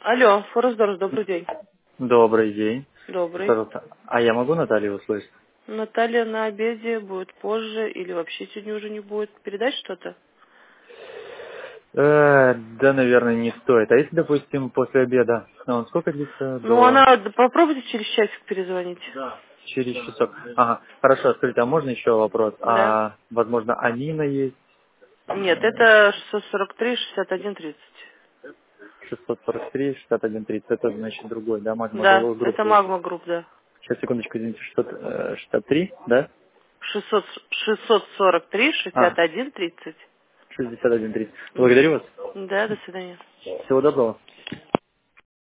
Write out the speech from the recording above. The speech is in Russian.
Алло, Форсдорс, добрый день. Добрый день. Добрый. Пожалуйста. А я могу Наталью услышать? Наталья на обеде, будет позже или вообще сегодня уже не будет. Передать что-то? Да, наверное, не стоит. А если, допустим, после обеда? Он сколько длится? Ну, До попробуйте через часик перезвонить. через часов. Ага, хорошо, скажите, а можно еще вопрос? Да. А, возможно, Анина есть? Нет, это 643-61-30. 643-61-30. Это, значит, другой, да? Магма Да, Групп это есть. Магма Групп, да. Сейчас, секундочку, извините, 63, да? 643 А, 61 30. 61-30. Благодарю вас. Да, до свидания. Всего доброго.